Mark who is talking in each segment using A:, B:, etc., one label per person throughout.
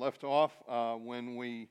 A: left off when we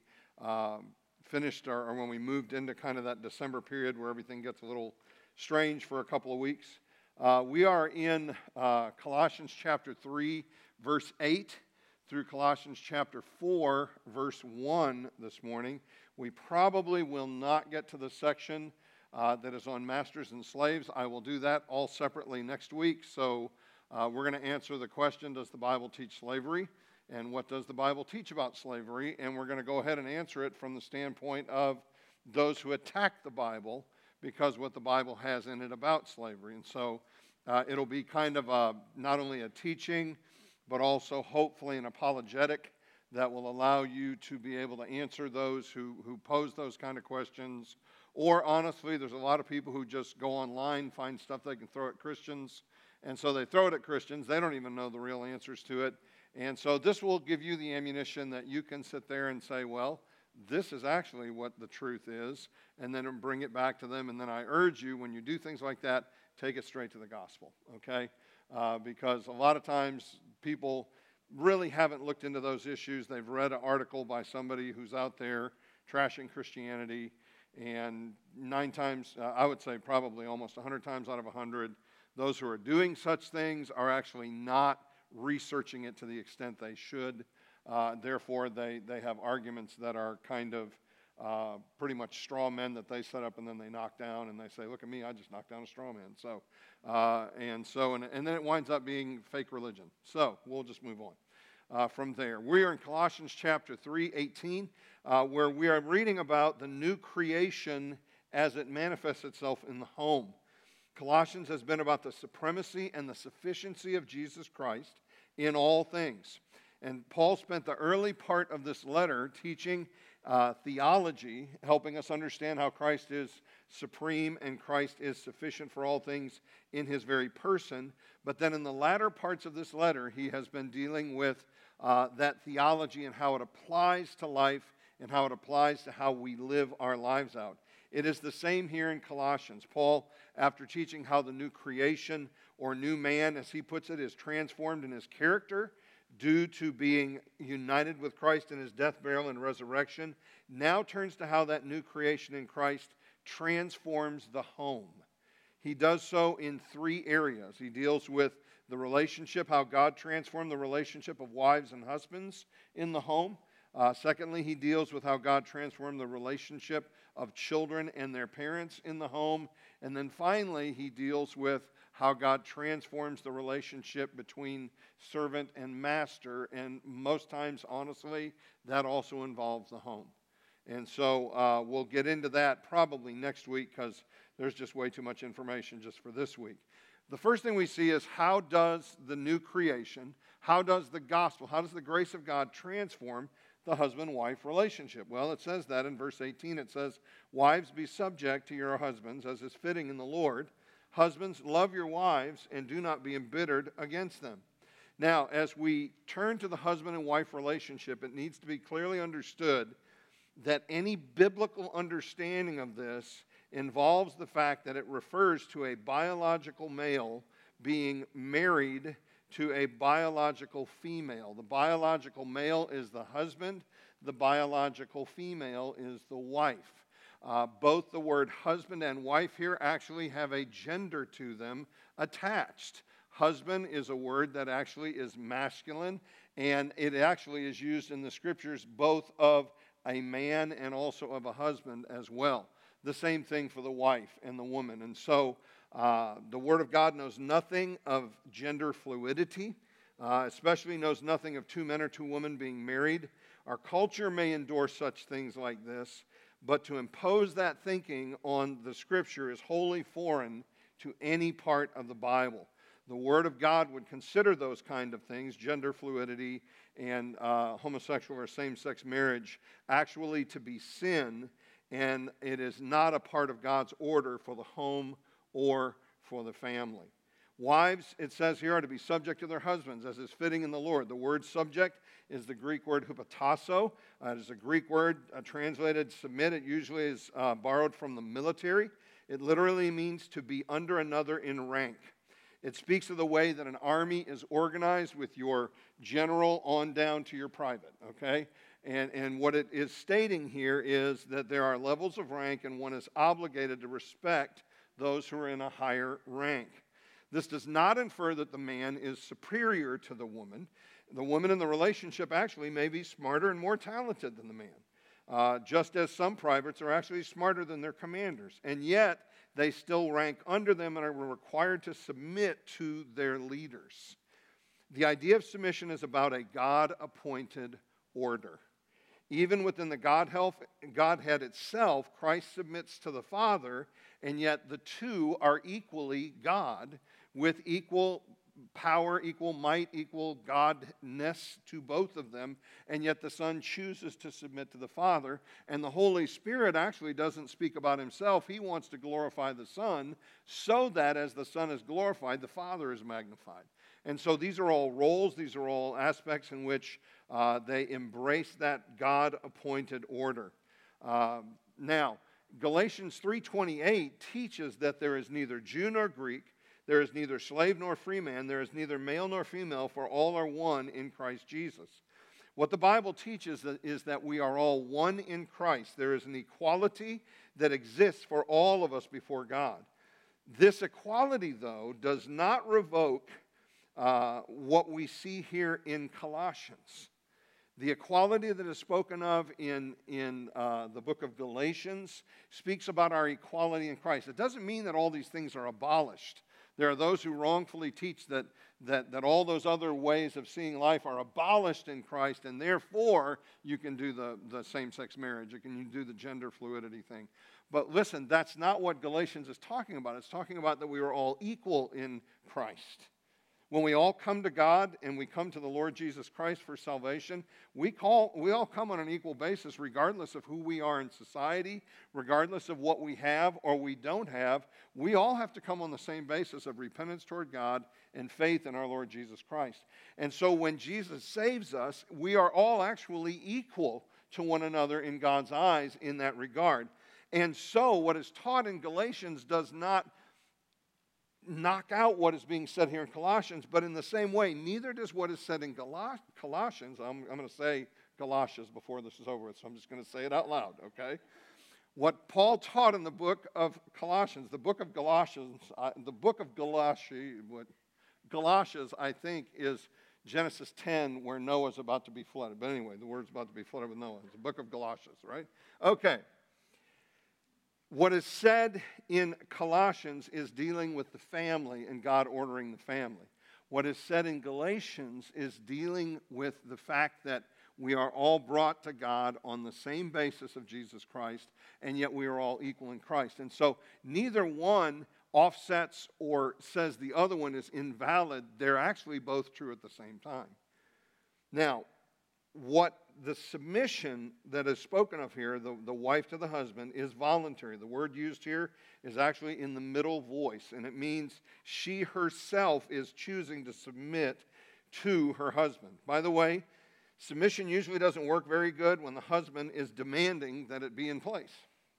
A: finished or when we moved into kind of that December period where everything gets a little strange for a couple of weeks. We are in Colossians chapter 3, verse 8 through Colossians chapter 4, verse 1 this morning. We probably will not get to the section that is on masters and slaves. I will do that all separately next week. So we're going to answer the question, does the Bible teach slavery? And what does the Bible teach about slavery? And we're going to go ahead and answer it from the standpoint of those who attack the Bible because what the Bible has in it about slavery. And so it'll be kind of not only a teaching, but also hopefully an apologetic that will allow you to be able to answer those who pose those kind of questions. Or honestly, there's a lot of people who just go online, find stuff they can throw at Christians, and so they throw it at Christians. They don't even know the real answers to it. And so this will give you the ammunition that you can sit there and say, well, this is actually what the truth is, and then bring it back to them. And then I urge you, when you do things like that, take it straight to the gospel, okay? Because a lot of times people really haven't looked into those issues. They've read an article by somebody who's out there trashing Christianity, and 9 times, I would say probably almost 100 times out of 100, those who are doing such things are actually not researching it to the extent they should. Therefore, they have arguments that are kind of pretty much straw men that they set up and then they knock down, and they say, look at me, I just knocked down a straw man. So, and then it winds up being fake religion. So we'll just move on from there. We are in Colossians chapter 3:18, where we are reading about the new creation as it manifests itself in the home. Colossians has been about the supremacy and the sufficiency of Jesus Christ in all things. And Paul spent the early part of this letter teaching theology, helping us understand how Christ is supreme and Christ is sufficient for all things in his very person. But then in the latter parts of this letter, he has been dealing with that theology and how it applies to life and how it applies to how we live our lives out. It is the same here in Colossians. Paul, after teaching how the new creation or new man, as he puts it, is transformed in his character due to being united with Christ in his death, burial, and resurrection, now turns to how that new creation in Christ transforms the home. He does so in 3 areas. He deals with the relationship, how God transformed the relationship of wives and husbands in the home. Secondly, he deals with how God transformed the relationship of children and their parents in the home. And then finally, he deals with how God transforms the relationship between servant and master. And most times, honestly, that also involves the home. And so we'll get into that probably next week because there's just way too much information just for this week. The first thing we see is how does the new creation, how does the gospel, how does the grace of God transform the husband-wife relationship? Well, it says that in verse 18. It says, wives, be subject to your husbands as is fitting in the Lord. Husbands, love your wives and do not be embittered against them. Now, as we turn to the husband and wife relationship, it needs to be clearly understood that any biblical understanding of this involves the fact that it refers to a biological male being married to a biological female. The biological male is the husband. The biological female is the wife. Both the word husband and wife here actually have a gender to them attached. Husband is a word that actually is masculine, and it actually is used in the scriptures both of a man and also of a husband as well. The same thing for the wife and the woman. And so the Word of God knows nothing of gender fluidity, especially knows nothing of 2 men or 2 women being married. Our culture may endorse such things like this, but to impose that thinking on the Scripture is wholly foreign to any part of the Bible. The Word of God would consider those kind of things, gender fluidity and homosexual or same-sex marriage, actually to be sin, and it is not a part of God's order for the home or for the family. Wives, it says here, are to be subject to their husbands, as is fitting in the Lord. The word subject is the Greek word hupotasso. It is a Greek word translated submit. It usually is borrowed from the military. It literally means to be under another in rank. It speaks of the way that an army is organized with your general on down to your private, okay? And what it is stating here is that there are levels of rank and one is obligated to respect those who are in a higher rank. This does not infer that the man is superior to the woman. The woman in the relationship actually may be smarter and more talented than the man, just as some privates are actually smarter than their commanders. And yet, they still rank under them and are required to submit to their leaders. The idea of submission is about a God-appointed order. Even within the Godhead itself, Christ submits to the Father, and yet the two are equally God, with equal power, equal might, equal godness to both of them, and yet the Son chooses to submit to the Father. And the Holy Spirit actually doesn't speak about himself. He wants to glorify the Son so that as the Son is glorified, the Father is magnified. And so these are all roles, these are all aspects in which they embrace that God-appointed order. Now, Galatians 3:28 teaches that there is neither Jew nor Greek, there is neither slave nor free man, there is neither male nor female, for all are one in Christ Jesus. What the Bible teaches is that we are all one in Christ. There is an equality that exists for all of us before God. This equality, though, does not revoke what we see here in Colossians. The equality that is spoken of in the book of Galatians speaks about our equality in Christ. It doesn't mean that all these things are abolished. There are those who wrongfully teach that all those other ways of seeing life are abolished in Christ, and therefore you can do the same-sex marriage, you can do the gender fluidity thing. But listen, that's not what Galatians is talking about. It's talking about that we are all equal in Christ. When we all come to God and we come to the Lord Jesus Christ for salvation, we all come on an equal basis regardless of who we are in society, regardless of what we have or we don't have. We all have to come on the same basis of repentance toward God and faith in our Lord Jesus Christ. And so when Jesus saves us, we are all actually equal to one another in God's eyes in that regard. And so what is taught in Galatians does not knock out what is being said here in Colossians, but in the same way, neither does what is said in Colossians. I'm going to say Galatians before this is over with, so I'm just going to say it out loud, okay? What Paul taught in the book of Colossians, the book of Galatians, Galatians, I think, is Genesis 10, where Noah's about to be flooded. But anyway, the word's about to be flooded with Noah. It's the book of Galatians, right? Okay. What is said in Colossians is dealing with the family and God ordering the family. What is said in Galatians is dealing with the fact that we are all brought to God on the same basis of Jesus Christ, and yet we are all equal in Christ. And so neither one offsets or says the other one is invalid. They're actually both true at the same time. Now, what the submission that is spoken of here, the wife to the husband, is voluntary. The word used here is actually in the middle voice, and it means she herself is choosing to submit to her husband. By the way, submission usually doesn't work very good when the husband is demanding that it be in place.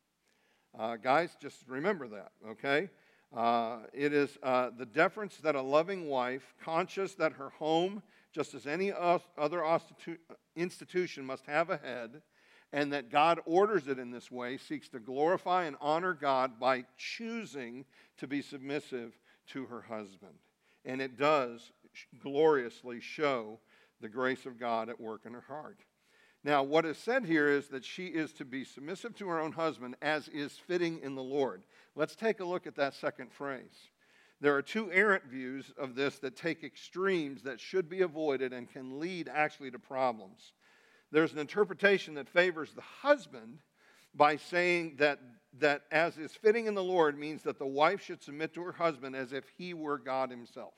A: Guys, just remember that, okay? It is the deference that a loving wife, conscious that her home, just as any other institution, must have a head, and that God orders it in this way, seeks to glorify and honor God by choosing to be submissive to her husband. And it does gloriously show the grace of God at work in her heart. Now, what is said here is that she is to be submissive to her own husband as is fitting in the Lord. Let's take a look at that second phrase. There are two errant views of this that take extremes that should be avoided and can lead actually to problems. There's an interpretation that favors the husband by saying that as is fitting in the Lord means that the wife should submit to her husband as if he were God himself.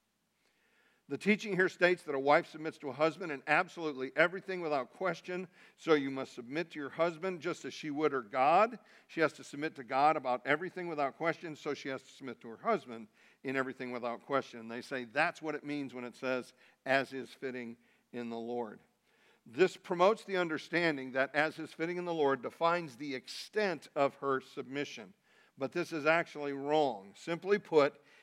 A: The teaching here states that a wife submits to a husband in absolutely everything without question. So you must submit to your husband just as she would her God. She has to submit to God about everything without question. So she has to submit to her husband in everything without question. And they say that's what it means when it says, as is fitting in the Lord. This promotes the understanding that as is fitting in the Lord defines the extent of her submission. But this is actually wrong. Simply put,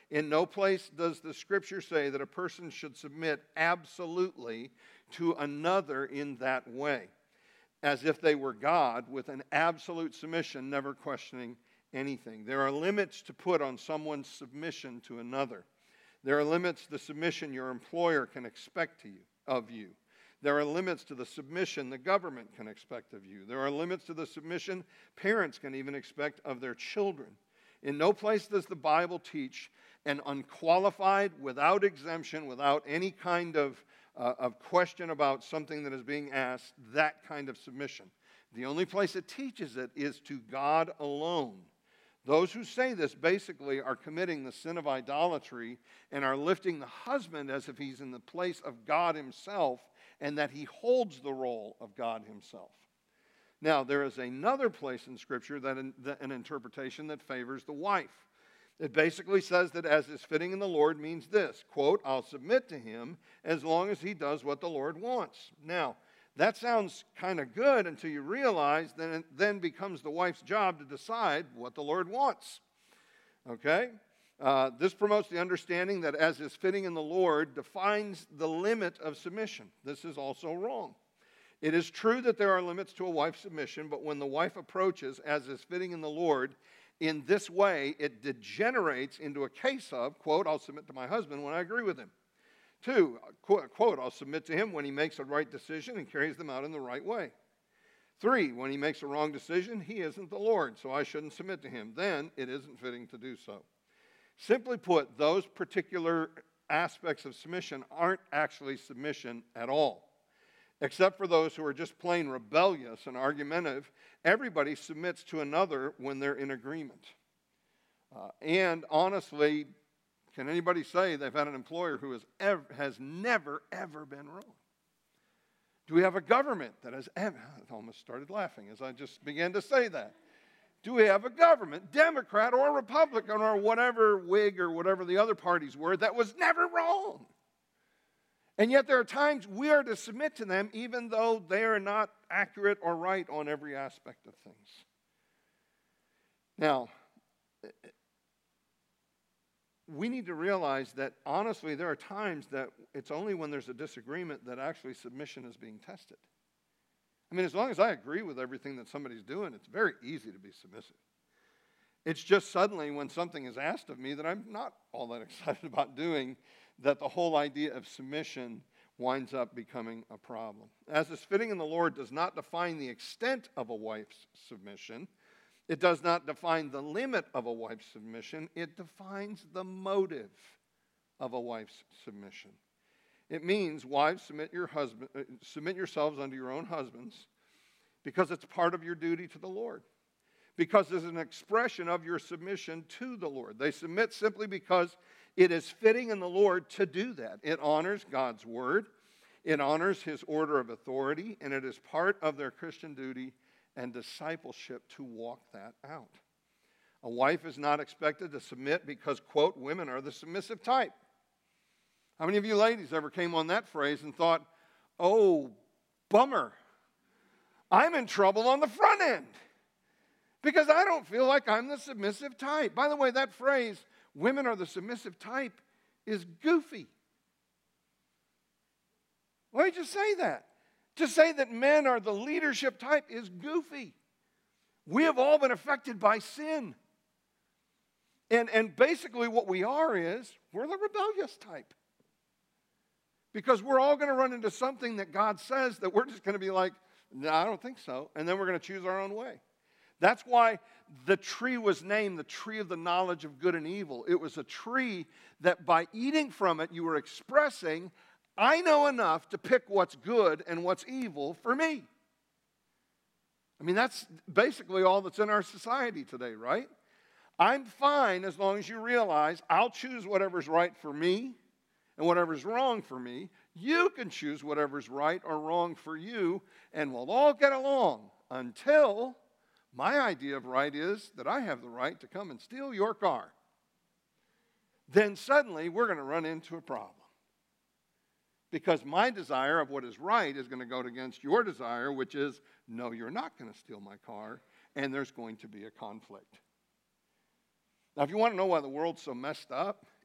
A: In no place does the Scripture say that a person should submit absolutely to another in that way, as if they were God, with an absolute submission, never questioning anything. There are limits to put on someone's submission to another. There are limits to the submission your employer can expect of you. There are limits to the submission the government can expect of you. There are limits to the submission parents can even expect of their children. In no place does the Bible teach an unqualified, without exemption, without any kind of question about something that is being asked, that kind of submission. The only place it teaches it is to God alone. Those who say this basically are committing the sin of idolatry and are lifting the husband as if he's in the place of God himself and that he holds the role of God himself. Now, there is another place in Scripture an interpretation that favors the wife. It basically says that as is fitting in the Lord means this, quote, I'll submit to him as long as he does what the Lord wants. Now, that sounds kind of good until you realize that it then becomes the wife's job to decide what the Lord wants. Okay? This promotes the understanding that as is fitting in the Lord defines the limit of submission. This is also wrong. It is true that there are limits to a wife's submission, but when the wife approaches as is fitting in the Lord in this way, it degenerates into a case of, quote, I'll submit to my husband when I agree with him. 2, quote, I'll submit to him when he makes a right decision and carries them out in the right way. 3, when he makes a wrong decision, he isn't the Lord, so I shouldn't submit to him. Then it isn't fitting to do so. Simply put, those particular aspects of submission aren't actually submission at all. Except for those who are just plain rebellious and argumentative, everybody submits to another when they're in agreement. And honestly, can anybody say they've had an employer who has never, ever been wrong? Do we have a government that has ever, I almost started laughing as I just began to say that. Do we have a government, Democrat or Republican or whatever, Whig or whatever the other parties were, that was never wrong? And yet there are times we are to submit to them even though they are not accurate or right on every aspect of things. Now, we need to realize that, honestly, there are times that it's only when there's a disagreement that actually submission is being tested. I mean, as long as I agree with everything that somebody's doing, it's very easy to be submissive. It's just suddenly when something is asked of me that I'm not all that excited about doing, that the whole idea of submission winds up becoming a problem. As is fitting in the Lord does not define the extent of a wife's submission. It does not define the limit of a wife's submission. It defines the motive of a wife's submission. It means, wives, submit yourselves unto your own husbands because it's part of your duty to the Lord. Because it's an expression of your submission to the Lord. They submit simply because it is fitting in the Lord to do that. It honors God's word. It honors his order of authority. And it is part of their Christian duty and discipleship to walk that out. A wife is not expected to submit because, quote, women are the submissive type. How many of you ladies ever came on that phrase and thought, oh, bummer, I'm in trouble on the front end because I don't feel like I'm the submissive type. By the way, that phrase, women are the submissive type, is goofy. Why did you say that? To say that men are the leadership type is goofy. We have all been affected by sin. And basically what we are is, we're the rebellious type. Because we're all going to run into something that God says that we're just going to be like, no, I don't think so. And then we're going to choose our own way. That's why the tree was named the tree of the knowledge of good and evil. It was a tree that by eating from it, you were expressing, I know enough to pick what's good and what's evil for me. I mean, that's basically all that's in our society today, right? I'm fine as long as you realize I'll choose whatever's right for me and whatever's wrong for me. You can choose whatever's right or wrong for you, and we'll all get along until my idea of right is that I have the right to come and steal your car. Then suddenly we're going to run into a problem. Because my desire of what is right is going to go against your desire, which is, no, you're not going to steal my car, and there's going to be a conflict. Now, if you want to know why the world's so messed up,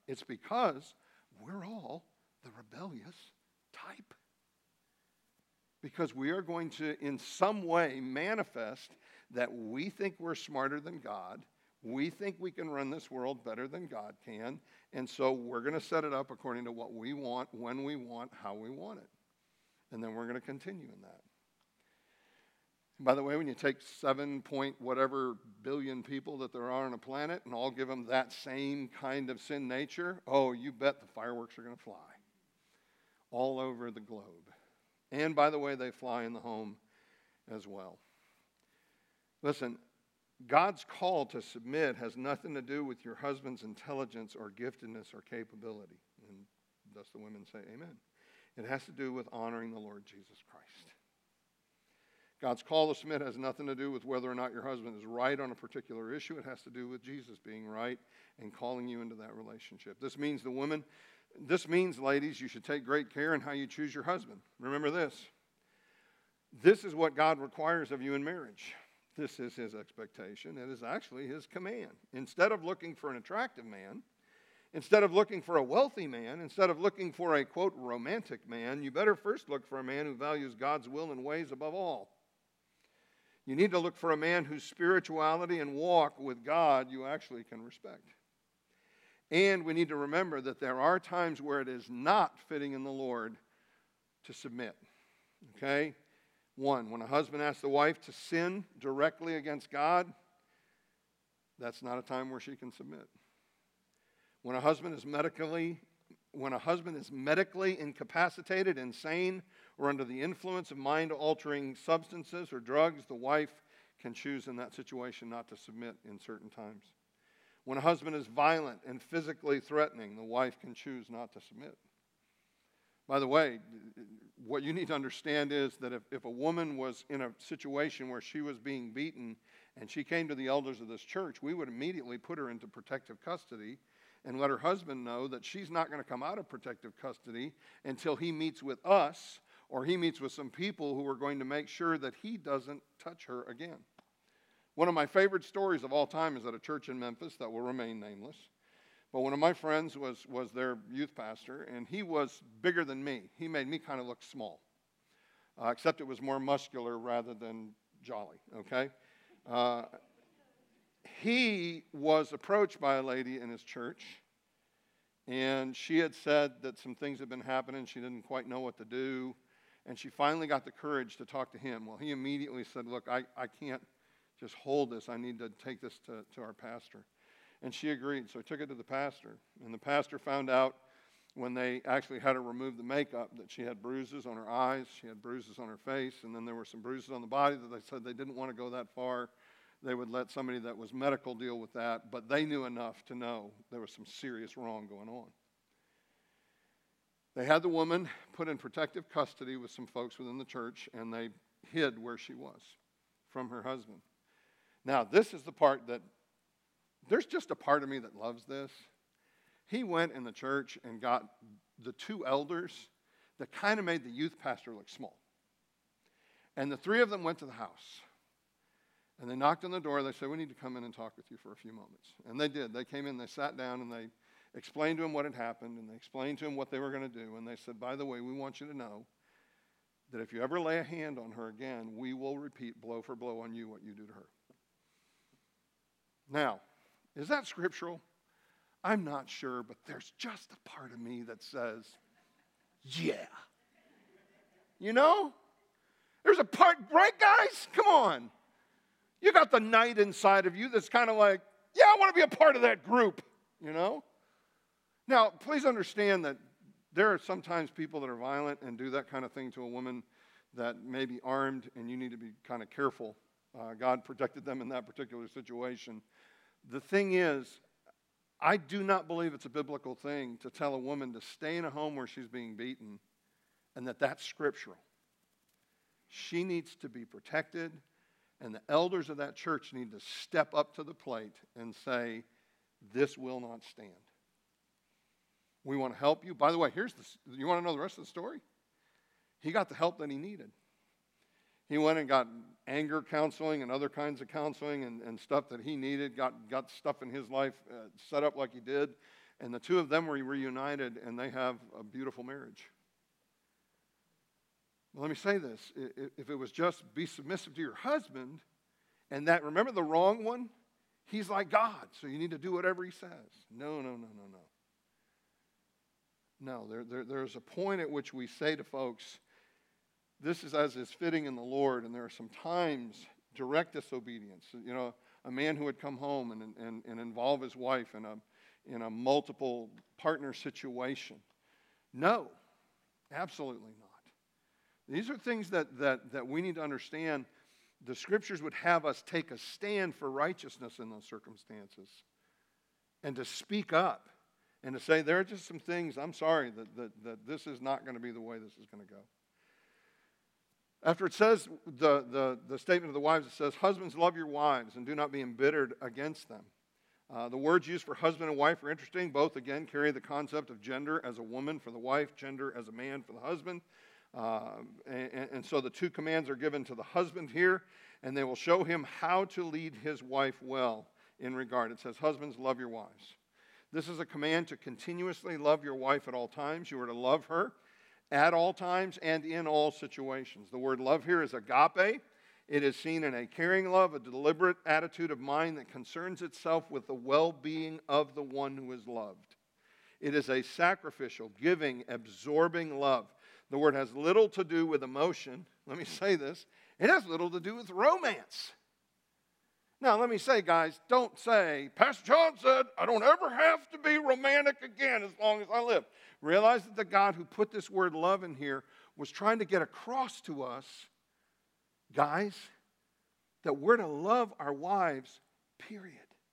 A: It's because we're all the rebellious type. Because we are going to, in some way, manifest that we think we're smarter than God. We think we can run this world better than God can. And so we're going to set it up according to what we want, when we want, how we want it. And then we're going to continue in that. And by the way, when you take 7 point whatever billion people that there are on a planet and all give them that same kind of sin nature, oh, you bet the fireworks are going to fly all over the globe. And by the way, they fly in the home as well. Listen, God's call to submit has nothing to do with your husband's intelligence or giftedness or capability. And thus the women say amen. It has to do with honoring the Lord Jesus Christ. God's call to submit has nothing to do with whether or not your husband is right on a particular issue. It has to do with Jesus being right and calling you into that relationship. This means, ladies, you should take great care in how you choose your husband. Remember this. This is what God requires of you in marriage. This is his expectation. It is actually his command. Instead of looking for an attractive man, instead of looking for a wealthy man, instead of looking for a, quote, romantic man, you better first look for a man who values God's will and ways above all. You need to look for a man whose spirituality and walk with God you actually can respect. And we need to remember that there are times where it is not fitting in the Lord to submit. Okay? 1, when a husband asks the wife to sin directly against God, that's not a time where she can submit. When a husband is medically incapacitated, insane, or under the influence of mind-altering substances or drugs, the wife can choose in that situation not to submit in certain times. When a husband is violent and physically threatening, the wife can choose not to submit. By the way, what you need to understand is that if a woman was in a situation where she was being beaten and she came to the elders of this church, we would immediately put her into protective custody and let her husband know that she's not going to come out of protective custody until he meets with us or he meets with some people who are going to make sure that he doesn't touch her again. One of my favorite stories of all time is at a church in Memphis that will remain nameless. But one of my friends was their youth pastor, and he was bigger than me. He made me kind of look small, except it was more muscular rather than jolly, okay? He was approached by a lady in his church, and she had said that some things had been happening. She didn't quite know what to do, and she finally got the courage to talk to him. Well, he immediately said, look, I can't just hold this. I need to take this to our pastor. And she agreed, so I took it to the pastor. And the pastor found out when they actually had her remove the makeup that she had bruises on her eyes, she had bruises on her face, and then there were some bruises on the body that they said they didn't want to go that far. They would let somebody that was medical deal with that, but they knew enough to know there was some serious wrong going on. They had the woman put in protective custody with some folks within the church, and they hid where she was from her husband. Now, this is the part that there's just a part of me that loves this. He went in the church and got the 2 elders that kind of made the youth pastor look small. And the 3 of them went to the house. And they knocked on the door. They said, we need to come in and talk with you for a few moments. And they did. They came in, they sat down, and they explained to him what had happened, and they explained to him what they were going to do. And they said, by the way, we want you to know that if you ever lay a hand on her again, we will repeat blow for blow on you what you do to her. Now, is that scriptural? I'm not sure, but there's just a part of me that says, yeah. You know? There's a part, right, guys? Come on. You got the knight inside of you that's kind of like, yeah, I want to be a part of that group, you know? Now, please understand that there are sometimes people that are violent and do that kind of thing to a woman that may be armed, and you need to be kind of careful. God protected them in that particular situation. The thing is, I do not believe it's a biblical thing to tell a woman to stay in a home where she's being beaten and that that's scriptural. She needs to be protected, and the elders of that church need to step up to the plate and say, this will not stand. We want to help you. By the way, you want to know the rest of the story? He got the help that he needed. He went and got anger counseling and other kinds of counseling and stuff that he needed, got stuff in his life set up like he did. And the two of them were reunited, and they have a beautiful marriage. Well, let me say this. If it was just be submissive to your husband, and that, remember the wrong one? He's like God, so you need to do whatever he says. No. No, there's a point at which we say to folks, this is as is fitting in the Lord, and there are some times direct disobedience. You know, a man who would come home and involve his wife in a multiple partner situation. No, absolutely not. These are things that we need to understand. The Scriptures would have us take a stand for righteousness in those circumstances and to speak up and to say, there are just some things, I'm sorry, that this is not going to be the way this is going to go. After it says, the statement of the wives, it says, husbands, love your wives and do not be embittered against them. The words used for husband and wife are interesting. Both, again, carry the concept of gender as a woman for the wife, gender as a man for the husband. And so the two commands are given to the husband here, and they will show him how to lead his wife well in regard. It says, husbands, love your wives. This is a command to continuously love your wife at all times. You are to love her at all times and in all situations. The word love here is agape. It is seen in a caring love, a deliberate attitude of mind that concerns itself with the well-being of the one who is loved. It is a sacrificial, giving, absorbing love. The word has little to do with emotion. Let me say this. It has little to do with romance. Now, let me say, guys, don't say, Pastor John said, I don't ever have to be romantic again as long as I live. Realize that the God who put this word love in here was trying to get across to us, guys, that we're to love our wives, period.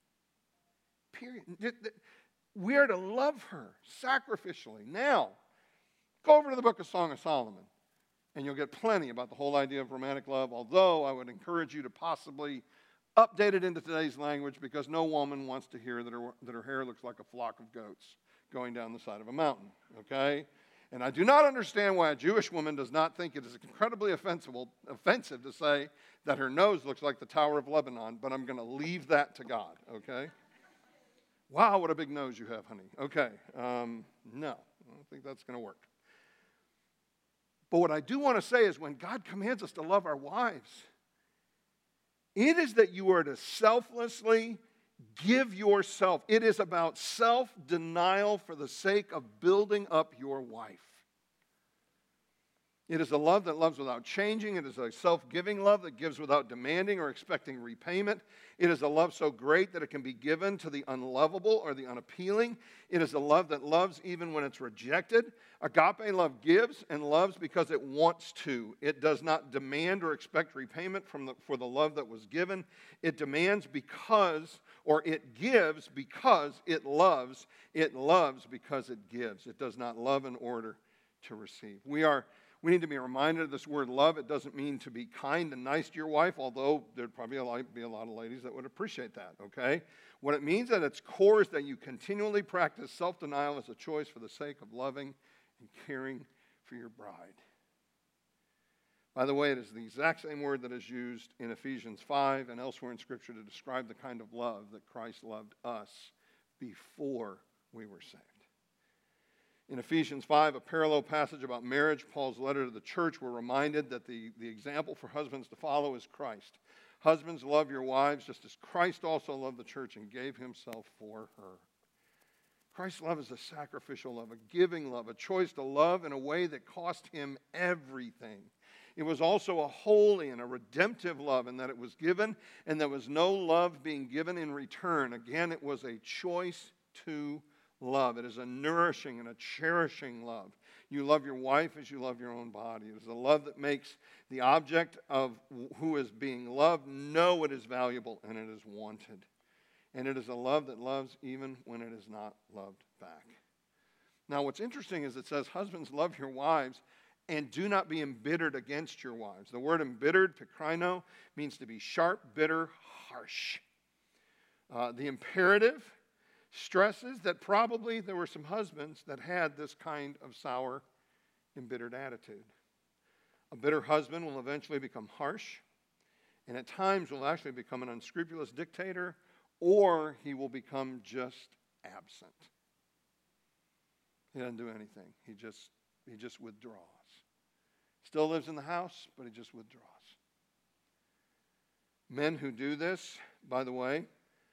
A: Period. We are to love her sacrificially. Now, go over to the book of Song of Solomon, and you'll get plenty about the whole idea of romantic love, although I would encourage you to possibly update it into today's language, because no woman wants to hear that her hair looks like a flock of goats going down the side of a mountain, okay? And I do not understand why a Jewish woman does not think it is incredibly offensive to say that her nose looks like the Tower of Lebanon, but I'm going to leave that to God, okay? Wow, what a big nose you have, honey. Okay, no, I don't think that's going to work. But what I do want to say is when God commands us to love our wives, it is that you are to selflessly give yourself. It is about self-denial for the sake of building up your wife. It is a love that loves without changing. It is a self-giving love that gives without demanding or expecting repayment. It is a love so great that it can be given to the unlovable or the unappealing. It is a love that loves even when it's rejected. Agape love gives and loves because it wants to. It does not demand or expect repayment for the love that was given. It demands because, or it gives because it loves. It loves because it gives. It does not love in order to receive. We need to be reminded of this word love. It doesn't mean to be kind and nice to your wife, although there'd probably be a lot of ladies that would appreciate that, okay? What it means at its core is that you continually practice self-denial as a choice for the sake of loving and caring for your bride. By the way, it is the exact same word that is used in Ephesians 5 and elsewhere in Scripture to describe the kind of love that Christ loved us before we were saved. In Ephesians 5, a parallel passage about marriage, Paul's letter to the church, we're reminded that the example for husbands to follow is Christ. Husbands, love your wives just as Christ also loved the church and gave himself for her. Christ's love is a sacrificial love, a giving love, a choice to love in a way that cost him everything. It was also a holy and a redemptive love in that it was given and there was no love being given in return. Again, it was a choice to love. It is a nourishing and a cherishing love. You love your wife as you love your own body. It is a love that makes the object of who is being loved know it is valuable and it is wanted. And it is a love that loves even when it is not loved back. Now, what's interesting is it says, husbands, love your wives and do not be embittered against your wives. The word embittered, pikrino, means to be sharp, bitter, harsh. The imperative stresses that probably there were some husbands that had this kind of sour, embittered attitude. A bitter husband will eventually become harsh, and at times will actually become an unscrupulous dictator, or he will become just absent. He doesn't do anything. He just withdraws. Still lives in the house, but he just withdraws. Men who do this, by the way,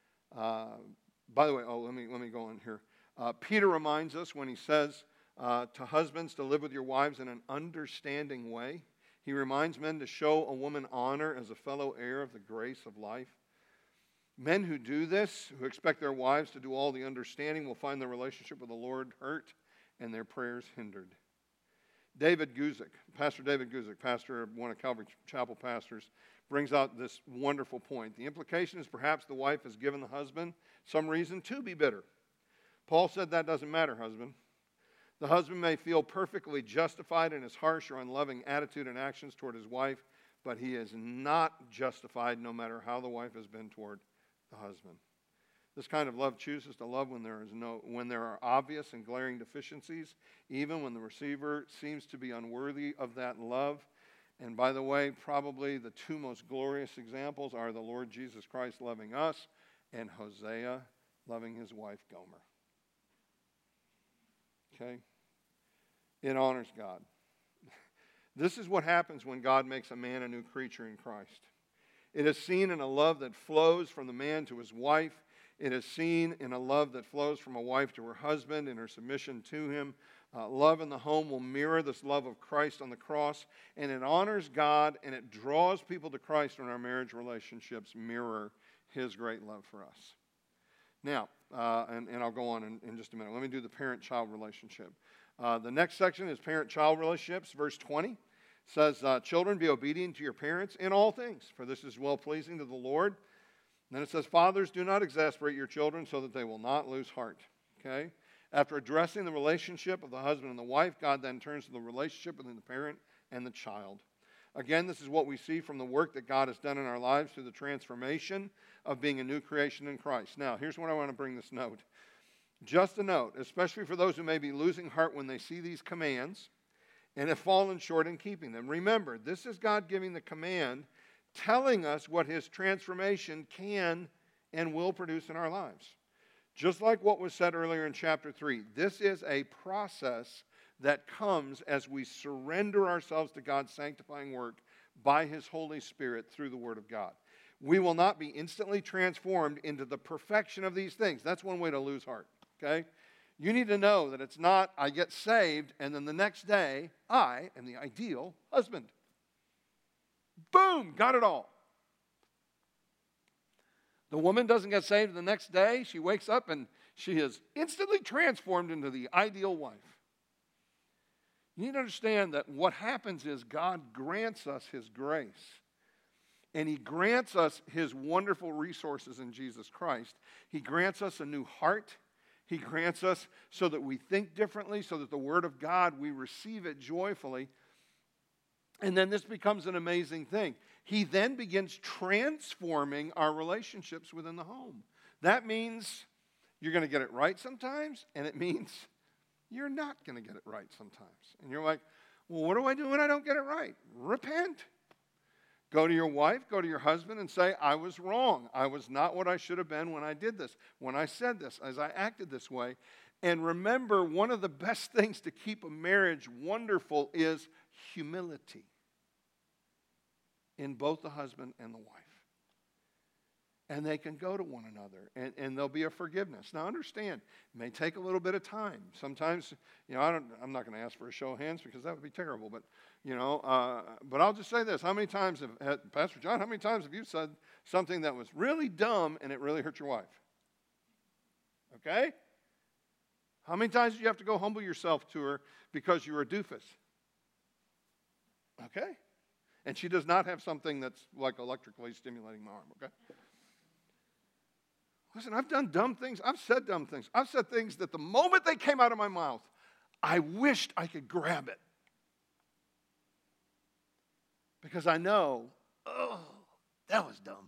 A: let me go on here. Peter reminds us when he says to husbands to live with your wives in an understanding way. He reminds men to show a woman honor as a fellow heir of the grace of life. Men who do this, who expect their wives to do all the understanding, will find their relationship with the Lord hurt and their prayers hindered. David Guzik, Pastor David Guzik, pastor of one of Calvary Chapel pastors, brings out this wonderful point. The implication is perhaps the wife has given the husband some reason to be bitter. Paul said that doesn't matter, husband. The husband may feel perfectly justified in his harsh or unloving attitude and actions toward his wife, but he is not justified no matter how the wife has been toward the husband. This kind of love chooses to love when there are obvious and glaring deficiencies, even when the receiver seems to be unworthy of that love. And by the way, probably the two most glorious examples are the Lord Jesus Christ loving us and Hosea loving his wife Gomer. Okay? It honors God. This is what happens when God makes a man a new creature in Christ. It is seen in a love that flows from the man to his wife. It is seen in a love that flows from a wife to her husband in her submission to him. Love in the home will mirror this love of Christ on the cross, and it honors God, and it draws people to Christ when our marriage relationships mirror his great love for us. Now, and I'll go on in just a minute. Let me do the parent-child relationship. The next section is parent-child relationships. Verse 20 says, children, be obedient to your parents in all things, for this is well-pleasing to the Lord. And then it says, fathers, do not exasperate your children so that they will not lose heart. Okay? After addressing the relationship of the husband and the wife, God then turns to the relationship between the parent and the child. Again, this is what we see from the work that God has done in our lives through the transformation of being a new creation in Christ. Now, here's what I want to bring this note. Just a note, especially for those who may be losing heart when they see these commands and have fallen short in keeping them. Remember, this is God giving the command, telling us what his transformation can and will produce in our lives. Just like what was said earlier in chapter 3, this is a process that comes as we surrender ourselves to God's sanctifying work by his Holy Spirit through the Word of God. We will not be instantly transformed into the perfection of these things. That's one way to lose heart, okay? You need to know that it's not, I get saved, and then the next day, I am the ideal husband. Boom, got it all. The woman doesn't get saved the next day. She wakes up and she is instantly transformed into the ideal wife. You need to understand that what happens is God grants us his grace. And he grants us his wonderful resources in Jesus Christ. He grants us a new heart. He grants us so that we think differently, so that the Word of God, we receive it joyfully. And then this becomes an amazing thing. He then begins transforming our relationships within the home. That means you're going to get it right sometimes, and it means you're not going to get it right sometimes. And you're like, well, what do I do when I don't get it right? Repent. Go to your wife, go to your husband, and say, I was wrong. I was not what I should have been when I did this, when I said this, as I acted this way. And remember, one of the best things to keep a marriage wonderful is humility in both the husband and the wife. And they can go to one another, and there'll be a forgiveness. Now, understand, it may take a little bit of time. Sometimes, I'm not going to ask for a show of hands because that would be terrible. But, but I'll just say this. How many times Pastor John, how many times have you said something that was really dumb and it really hurt your wife? Okay? How many times do you have to go humble yourself to her because you're a doofus? Okay? And she does not have something that's like electrically stimulating my arm, okay? Listen, I've done dumb things. I've said dumb things. I've said things that the moment they came out of my mouth, I wished I could grab it. Because I know, oh, that was dumb.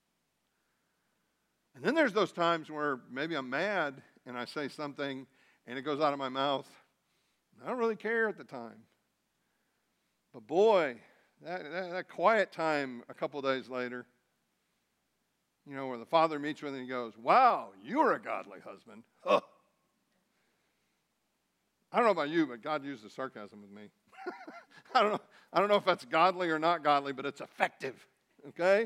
A: And then there's those times where maybe I'm mad and I say something and it goes out of my mouth. I don't really care at the time. But boy, that quiet time a couple of days later, where the father meets with him and he goes, wow, you're a godly husband. Huh. I don't know about you, but God uses sarcasm with me. I don't know if that's godly or not godly, but it's effective, okay?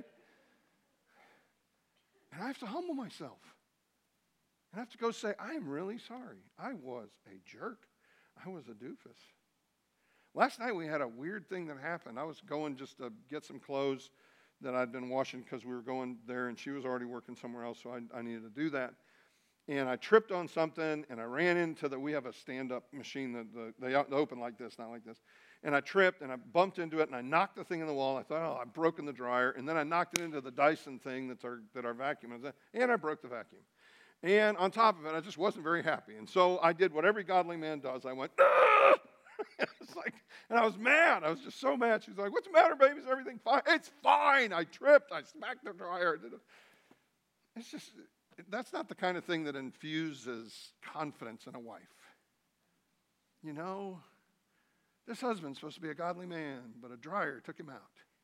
A: And I have to humble myself. And I have to go say, I am really sorry. I was a jerk. I was a doofus. Last night we had a weird thing that happened. I was going just to get some clothes that I'd been washing because we were going there, and she was already working somewhere else, so I needed to do that. And I tripped on something, and I ran into we have a stand-up machine that they open like this, not like this. And I tripped, and I bumped into it, and I knocked the thing in the wall. I thought, oh, I've broken the dryer. And then I knocked it into the Dyson thing that our vacuum is, and I broke the vacuum. And on top of it, I just wasn't very happy. And so I did what every godly man does. I went, ah! It's like, and I was mad. I was just so mad. She's like, what's the matter, baby? Is everything fine? It's fine. I tripped. I smacked the dryer. It's just, that's not the kind of thing that infuses confidence in a wife. You know, this husband's supposed to be a godly man, but a dryer took him out.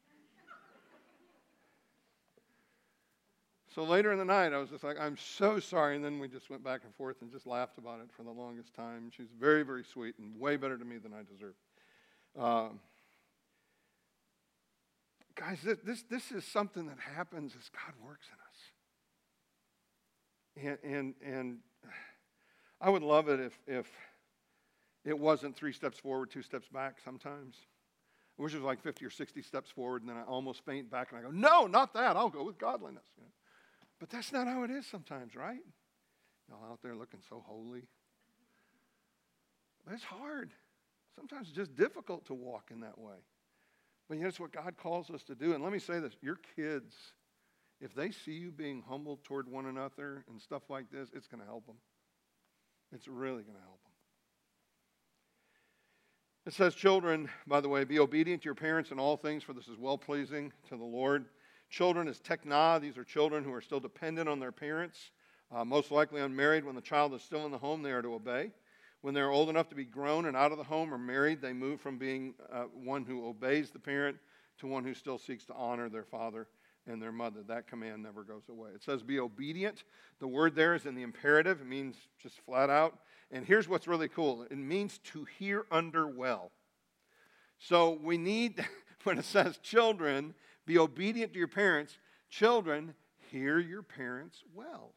A: So later in the night, I was just like, I'm so sorry. And then we just went back and forth and just laughed about it for the longest time. She's very, very sweet and way better to me than I deserve. Guys, this is something that happens as God works in us. And I would love it if it wasn't 3 steps forward, 2 steps back sometimes. I wish it was like 50 or 60 steps forward, and then I almost faint back, and I go, no, not that. I'll go with godliness. You know? But that's not how it is sometimes, right? Y'all out there looking so holy. But it's hard. Sometimes it's just difficult to walk in that way. But yet it's what God calls us to do. And let me say this, your kids, if they see you being humble toward one another and stuff like this, it's going to help them. It's really going to help them. It says, children, by the way, be obedient to your parents in all things, for this is well-pleasing to the Lord. Children is tekna. These are children who are still dependent on their parents, most likely unmarried. When the child is still in the home, they are to obey. When they're old enough to be grown and out of the home or married, they move from being one who obeys the parent to one who still seeks to honor their father and their mother. That command never goes away. It says be obedient. The word there is in the imperative. It means just flat out. And here's what's really cool. It means to hear under well. So we need, when it says children, be obedient to your parents. Children, hear your parents well.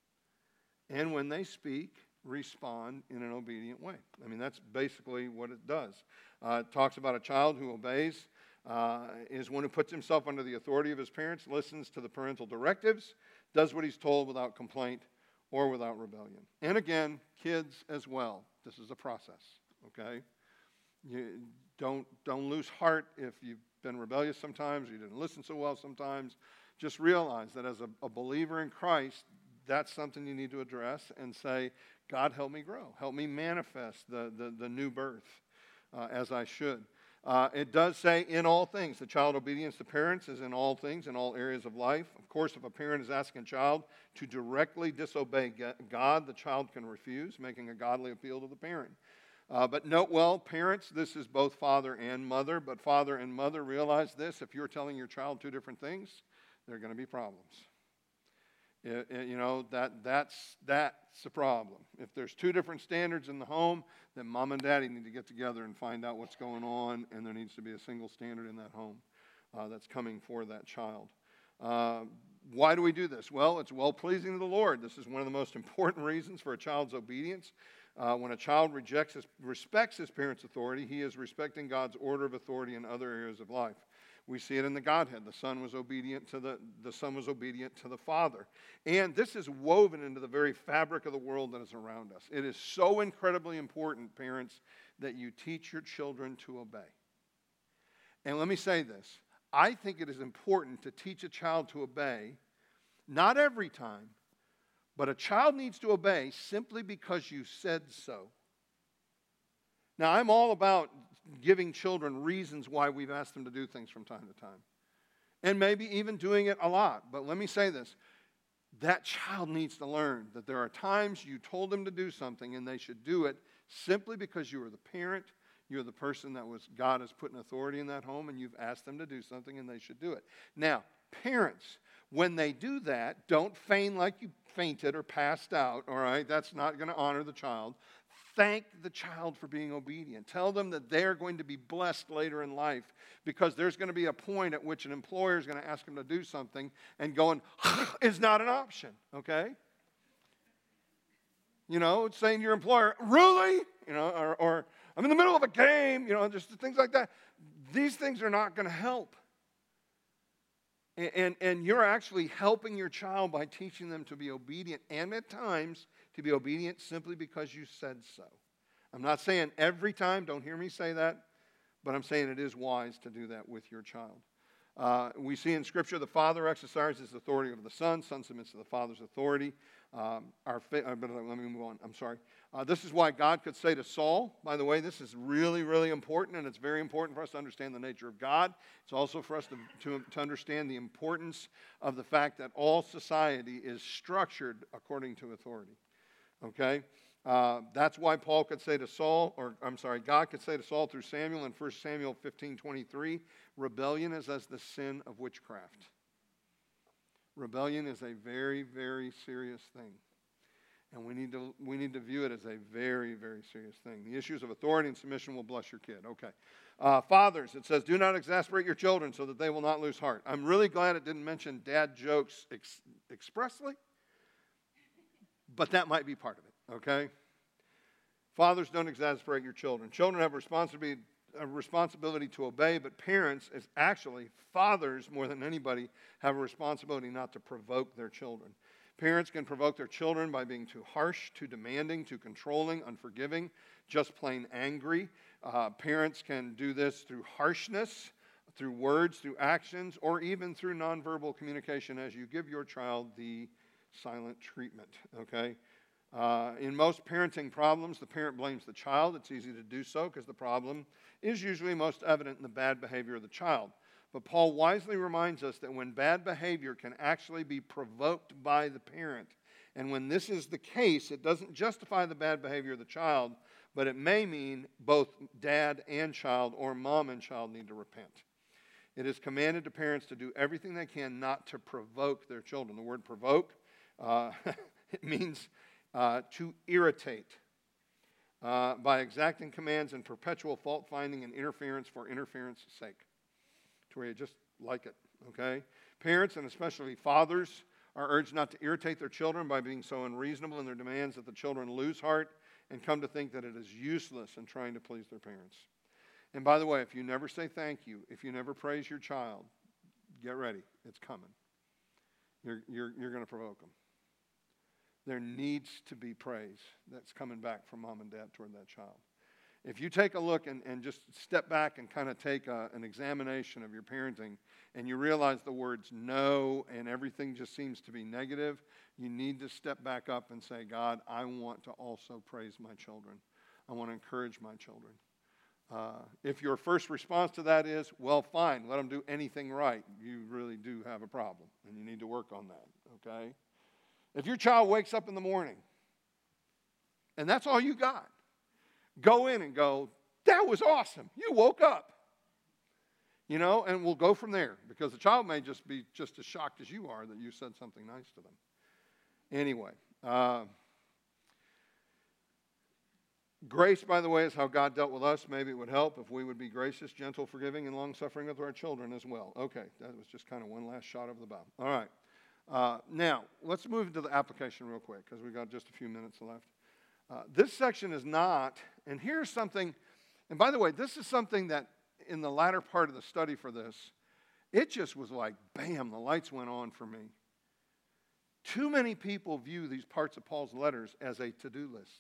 A: And when they speak, respond in an obedient way. I mean, that's basically what it does. It talks about a child who obeys, is one who puts himself under the authority of his parents, listens to the parental directives, does what he's told without complaint or without rebellion. And again, kids as well. This is a process, okay? You don't lose heart if you've been rebellious sometimes, or you didn't listen so well sometimes. Just realize that as a believer in Christ, that's something you need to address and say, God, help me grow. Help me manifest the new birth as I should. It does say in all things. The child obedience to parents is in all things, in all areas of life. Of course, if a parent is asking a child to directly disobey God, the child can refuse, making a godly appeal to the parent. But note well, parents, this is both father and mother, but father and mother realize this. If you're telling your child 2 different things, there are going to be problems. You know, that's a problem. If there's 2 different standards in the home, then mom and daddy need to get together and find out what's going on, and there needs to be a single standard in that home that's coming for that child. Why do we do this? Well, it's well-pleasing to the Lord. This is one of the most important reasons for a child's obedience. When a child respects his parents' authority, he is respecting God's order of authority in other areas of life. We see it in the Godhead. The Son was obedient to the Father. And this is woven into the very fabric of the world that is around us. It is so incredibly important, parents, that you teach your children to obey. And let me say this. I think it is important to teach a child to obey, not every time, but a child needs to obey simply because you said so. Now, I'm all about giving children reasons why we've asked them to do things from time to time. And maybe even doing it a lot. But let me say this. That child needs to learn that there are times you told them to do something and they should do it simply because you are the parent, you're the person that God has put an authority in that home, and you've asked them to do something and they should do it. Now, parents, when they do that, don't feign like you fainted or passed out, all right? That's not going to honor the child. Thank the child for being obedient. Tell them that they're going to be blessed later in life, because there's going to be a point at which an employer is going to ask them to do something, and going is not an option, okay? You know, it's saying to your employer, really? You know, or I'm in the middle of a game, you know, just things like that. These things are not going to help. And you're actually helping your child by teaching them to be obedient, and at times to be obedient simply because you said so. I'm not saying every time, don't hear me say that, but I'm saying it is wise to do that with your child. We see in Scripture the Father exercises the authority over the Son. Son submits to the Father's authority. Let me move on. I'm sorry. This is why God could say to Saul, by the way, this is really, really important, and it's very important for us to understand the nature of God. It's also for us to understand the importance of the fact that all society is structured according to authority. Okay? That's why Paul could say to Saul, God could say to Saul through Samuel in 1 Samuel 15:23, rebellion is as the sin of witchcraft. Rebellion is a very, very serious thing. And we need to view it as a very, very serious thing. The issues of authority and submission will bless your kid. Okay. Fathers, it says, do not exasperate your children so that they will not lose heart. I'm really glad it didn't mention dad jokes expressly, but that might be part of it, okay? Fathers, don't exasperate your children. Children have a responsibility to obey, but parents, fathers more than anybody, have a responsibility not to provoke their children. Parents can provoke their children by being too harsh, too demanding, too controlling, unforgiving, just plain angry. Parents can do this through harshness, through words, through actions, or even through nonverbal communication as you give your child the silent treatment, okay? In most parenting problems, the parent blames the child. It's easy to do so because the problem is usually most evident in the bad behavior of the child. But Paul wisely reminds us that when bad behavior can actually be provoked by the parent, and when this is the case, it doesn't justify the bad behavior of the child, but it may mean both dad and child, or mom and child, need to repent. It is commanded to parents to do everything they can not to provoke their children. The word provoke, it means to irritate by exacting commands and perpetual fault-finding and interference for interference's sake. To where you just like it, okay? Parents, and especially fathers, are urged not to irritate their children by being so unreasonable in their demands that the children lose heart and come to think that it is useless in trying to please their parents. And by the way, if you never say thank you, if you never praise your child, get ready. It's coming. You're going to provoke them. There needs to be praise that's coming back from mom and dad toward that child. If you take a look and just step back and kind of take an examination of your parenting, and you realize the words no and everything just seems to be negative, you need to step back up and say, God, I want to also praise my children. I want to encourage my children. If your first response to that is, well, fine, let them do anything right, you really do have a problem, and you need to work on that, okay? If your child wakes up in the morning, and that's all you got, go in and go, that was awesome. You woke up. You know, and we'll go from there, because the child may just be just as shocked as you are that you said something nice to them. Anyway, grace, by the way, is how God dealt with us. Maybe it would help if we would be gracious, gentle, forgiving, and long-suffering with our children as well. Okay, that was just kind of one last shot of the bow. All right. Now, let's move into the application real quick, because we've got just a few minutes left. This section is not, and here's something, and by the way, this is something that in the latter part of the study for this, it just was like, bam, the lights went on for me. Too many people view these parts of Paul's letters as a to-do list.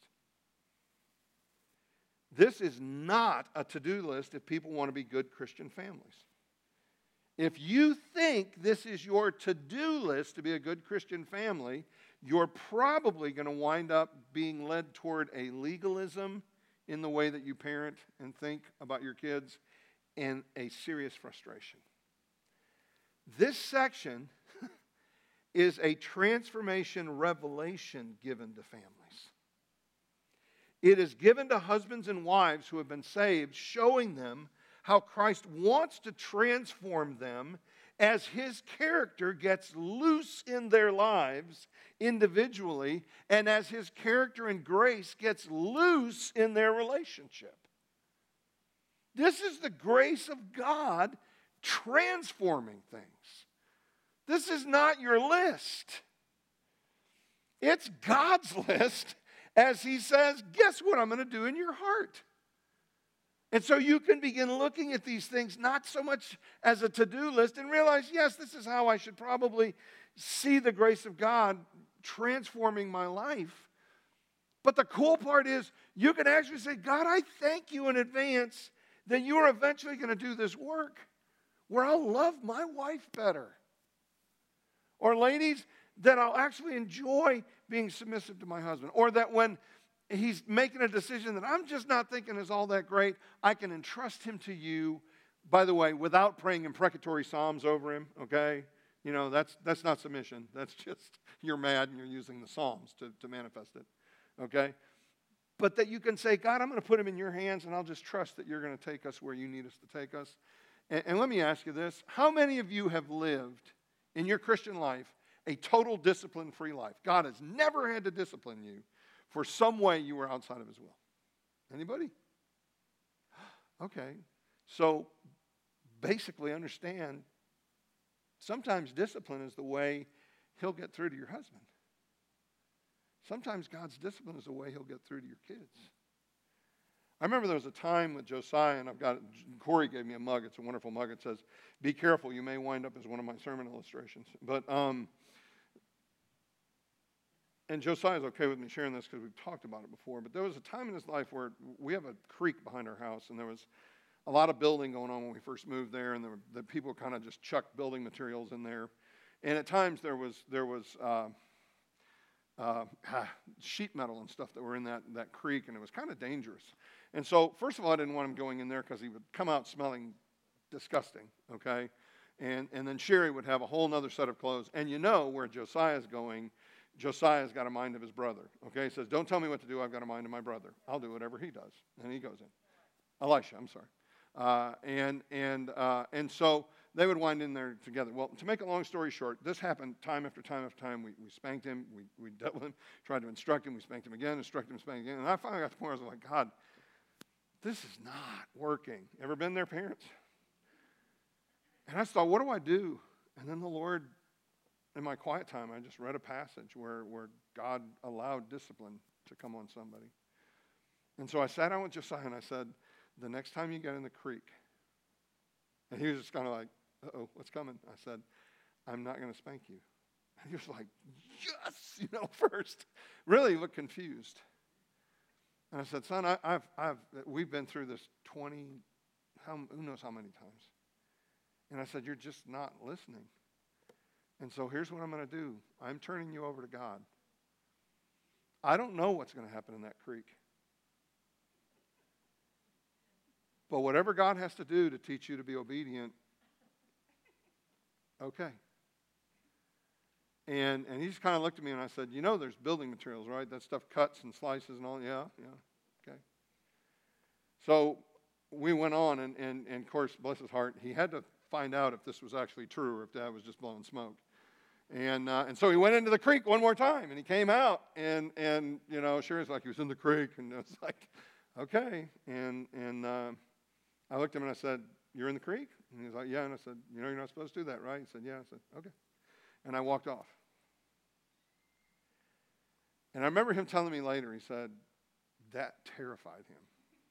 A: This is not a to-do list if people want to be good Christian families. If you think this is your to-do list to be a good Christian family, you're probably going to wind up being led toward a legalism in the way that you parent and think about your kids, and a serious frustration. This section is a transformation revelation given to families. It is given to husbands and wives who have been saved, showing them how Christ wants to transform them as His character gets loose in their lives individually, and as His character and grace gets loose in their relationship. This is the grace of God transforming things. This is not your list. It's God's list as He says, guess what I'm going to do in your heart? And so you can begin looking at these things not so much as a to-do list and realize, yes, this is how I should probably see the grace of God transforming my life. But the cool part is you can actually say, God, I thank you in advance that you are eventually going to do this work where I'll love my wife better. Or ladies, that I'll actually enjoy being submissive to my husband. Or that when he's making a decision that I'm just not thinking is all that great, I can entrust him to you, by the way, without praying imprecatory psalms over him, okay? You know, that's not submission. That's just you're mad and you're using the psalms to manifest it, okay? But that you can say, God, I'm going to put him in your hands and I'll just trust that you're going to take us where you need us to take us. And let me ask you this. How many of you have lived in your Christian life a total discipline-free life? God has never had to discipline you for some way you were outside of his will. Anybody? Okay. So basically understand, sometimes discipline is the way he'll get through to your husband. Sometimes God's discipline is the way he'll get through to your kids. I remember there was a time with Josiah, and Corey gave me a mug. It's a wonderful mug. It says, be careful, you may wind up as one of my sermon illustrations. But, and Josiah's okay with me sharing this because we've talked about it before, but there was a time in his life where we have a creek behind our house, and there was a lot of building going on when we first moved there, and the people kind of just chucked building materials in there. And at times there was sheet metal and stuff that were in that creek, and it was kind of dangerous. And so, first of all, I didn't want him going in there because he would come out smelling disgusting, okay? And then Sherry would have a whole other set of clothes. And you know where Josiah's going, Josiah's got a mind of his brother, okay? He says, don't tell me what to do, I've got a mind of my brother. I'll do whatever he does. And he goes in. Elisha, I'm sorry. And so they would wind in there together. Well, to make a long story short, this happened time after time after time. We spanked him. We dealt with him, tried to instruct him. We spanked him again, instructed him, spanked him again. And I finally got to the point where I was like, God, this is not working. Ever been there, parents? And I thought, what do I do? And then the Lord, in my quiet time, I just read a passage where God allowed discipline to come on somebody. And so I sat down with Josiah and I said, the next time you get in the creek, and he was just kind of like, uh-oh, what's coming? I said, I'm not going to spank you. And he was like, yes, first. Really looked confused. And I said, son, we've been through this who knows how many times. And I said, you're just not listening. And so here's what I'm going to do. I'm turning you over to God. I don't know what's going to happen in that creek. But whatever God has to do to teach you to be obedient, okay. And he just kind of looked at me and I said, there's building materials, right? That stuff cuts and slices and all. Yeah, okay. So we went on and of course, bless his heart, he had to find out if this was actually true or if Dad was just blowing smoke. And so he went into the creek one more time and he came out and Sherry's like, he was in the creek. And it's like, okay. And I looked at him and I said, you're in the creek? And he was like, yeah. And I said, you're not supposed to do that, right? He said, yeah. I said, okay. And I walked off. And I remember him telling me later, he said, that terrified him.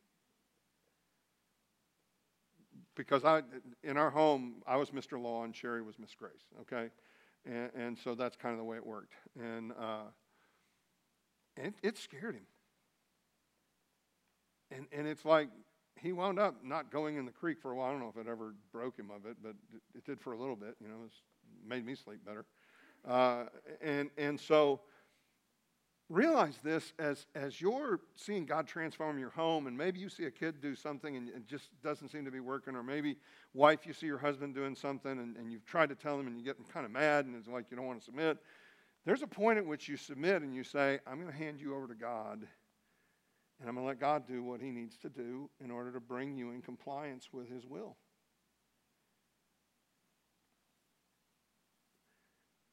A: Because in our home, I was Mr. Law and Sherry was Miss Grace, okay? And so that's kind of the way it worked. And it scared him. And it's like, he wound up not going in the creek for a while. I don't know if it ever broke him of it, but it did for a little bit. It made me sleep better. And so realize this as you're seeing God transform your home, and maybe you see a kid do something and it just doesn't seem to be working, or maybe wife, you see your husband doing something and you've tried to tell him and you get kind of mad and it's like you don't want to submit. There's a point at which you submit and you say, I'm going to hand you over to God. And I'm going to let God do what he needs to do in order to bring you in compliance with his will.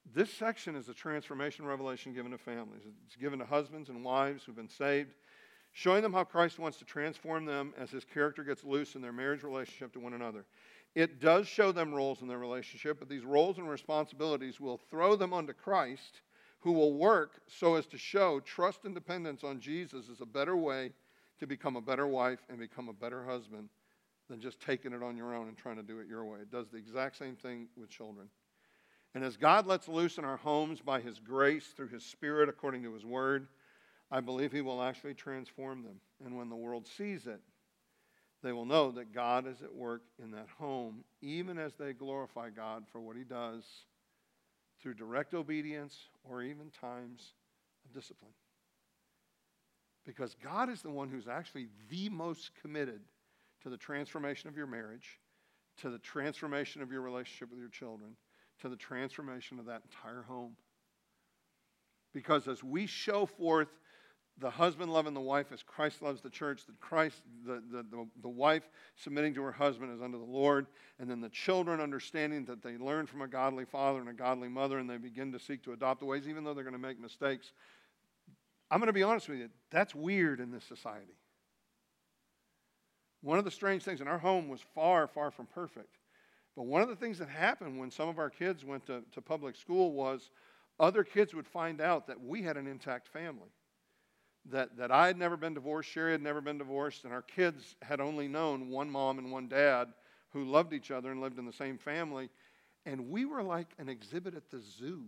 A: This section is a transformation revelation given to families. It's given to husbands and wives who've been saved, showing them how Christ wants to transform them as his character gets loose in their marriage relationship to one another. It does show them roles in their relationship, but these roles and responsibilities will throw them onto Christ, who will work so as to show trust and dependence on Jesus as a better way to become a better wife and become a better husband than just taking it on your own and trying to do it your way. It does the exact same thing with children. And as God lets loose in our homes by his grace through his Spirit according to his word, I believe he will actually transform them. And when the world sees it, they will know that God is at work in that home, even as they glorify God for what he does through direct obedience or even times of discipline. Because God is the one who's actually the most committed to the transformation of your marriage, to the transformation of your relationship with your children, to the transformation of that entire home. Because as we show forth the husband loving the wife as Christ loves the church, that Christ, the wife submitting to her husband as unto the Lord, and then the children understanding that they learn from a godly father and a godly mother, and they begin to seek to adopt the ways, even though they're going to make mistakes. I'm going to be honest with you, that's weird in this society. One of the strange things, and our home was far, far from perfect, but one of the things that happened when some of our kids went to public school was other kids would find out that we had an intact family. That I had never been divorced, Sherry had never been divorced, and our kids had only known one mom and one dad who loved each other and lived in the same family. And we were like an exhibit at the zoo.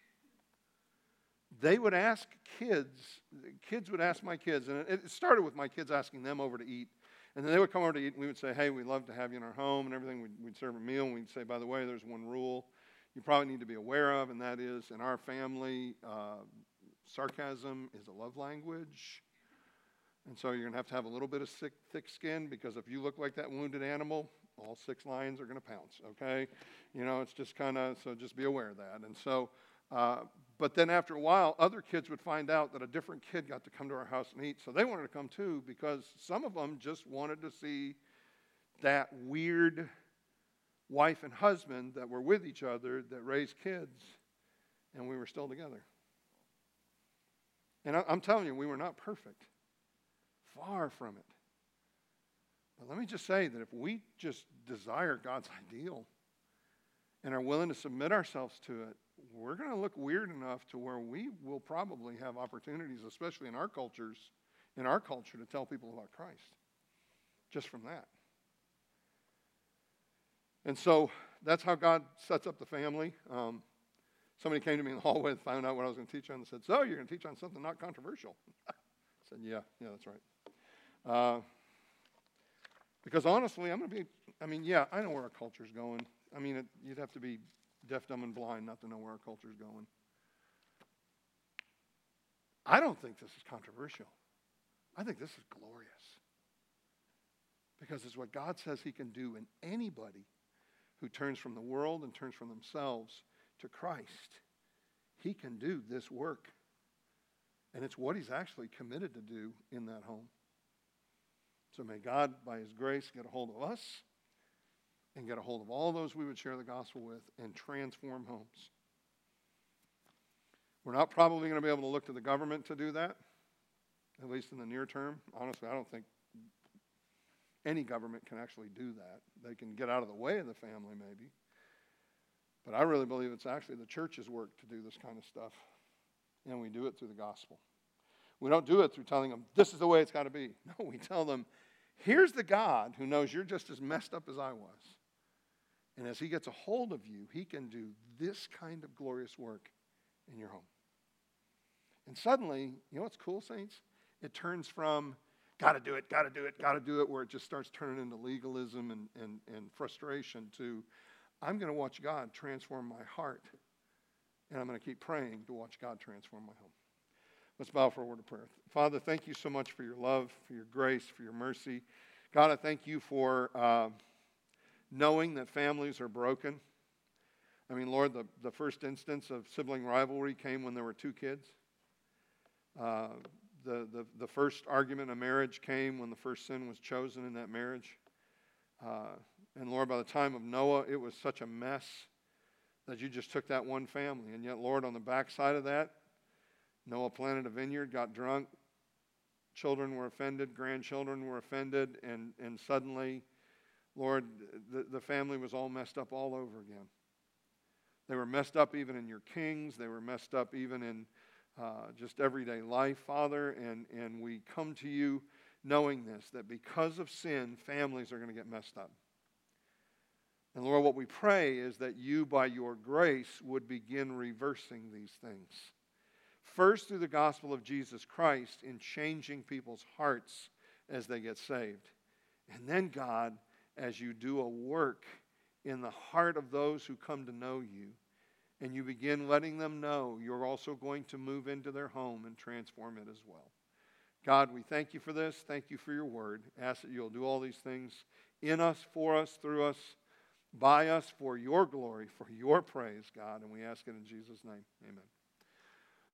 A: They would ask kids would ask my kids, and it started with my kids asking them over to eat. And then they would come over to eat, and we would say, hey, we'd love to have you in our home and everything. We'd serve a meal, and we'd say, by the way, there's one rule you probably need to be aware of, and that is, in our family, sarcasm is a love language. And so you're going to have a little bit of thick skin, because if you look like that wounded animal, all 6 lions are going to pounce, okay? You know, it's just kind of, so just be aware of that. And so, but then after a while, other kids would find out that a different kid got to come to our house and eat. So they wanted to come too, because some of them just wanted to see that weird wife and husband that were with each other, that raised kids, and we were still together. And I'm telling you, we were not perfect. Far from it. But let me just say that if we just desire God's ideal and are willing to submit ourselves to it, we're going to look weird enough to where we will probably have opportunities, especially in our culture, to tell people about Christ. Just from that. And so that's how God sets up the family. Somebody came to me in the hallway and found out what I was going to teach on and said, so you're going to teach on something not controversial. I said, yeah, that's right. Because honestly, I know where our culture's going. I mean, you'd have to be deaf, dumb, and blind not to know where our culture's going. I don't think this is controversial. I think this is glorious. Because it's what God says he can do in anybody who turns from the world and turns from themselves to Christ. He can do this work. And it's what he's actually committed to do in that home. So may God, by his grace, get a hold of us and get a hold of all those we would share the gospel with and transform homes. We're not probably going to be able to look to the government to do that, at least in the near term. Honestly, I don't think any government can actually do that. They can get out of the way of the family, maybe. But I really believe it's actually the church's work to do this kind of stuff. And we do it through the gospel. We don't do it through telling them, this is the way it's got to be. No, we tell them, here's the God who knows you're just as messed up as I was. And as he gets a hold of you, he can do this kind of glorious work in your home. And suddenly, you know what's cool, saints? It turns from, got to do it, where it just starts turning into legalism and frustration to, I'm going to watch God transform my heart. And I'm going to keep praying to watch God transform my home. Let's bow for a word of prayer. Father, thank you so much for your love, for your grace, for your mercy. God, I thank you for knowing that families are broken. I mean, Lord, the first instance of sibling rivalry came when there were 2 kids. The first argument in a marriage came when the first sin was chosen in that marriage. And Lord, by the time of Noah, it was such a mess that you just took that one family. And yet, Lord, on the backside of that, Noah planted a vineyard, got drunk, children were offended, grandchildren were offended, and suddenly, Lord, the family was all messed up all over again. They were messed up even in your kings. They were messed up even in just everyday life, Father. And we come to you knowing this, that because of sin, families are going to get messed up. And Lord, what we pray is that you, by your grace, would begin reversing these things. First, through the gospel of Jesus Christ in changing people's hearts as they get saved. And then, God, as you do a work in the heart of those who come to know you, and you begin letting them know you're also going to move into their home and transform it as well. God, we thank you for this. Thank you for your word. Ask that you'll do all these things in us, for us, through us, by us, for your glory, for your praise, God. And we ask it in Jesus' name. Amen.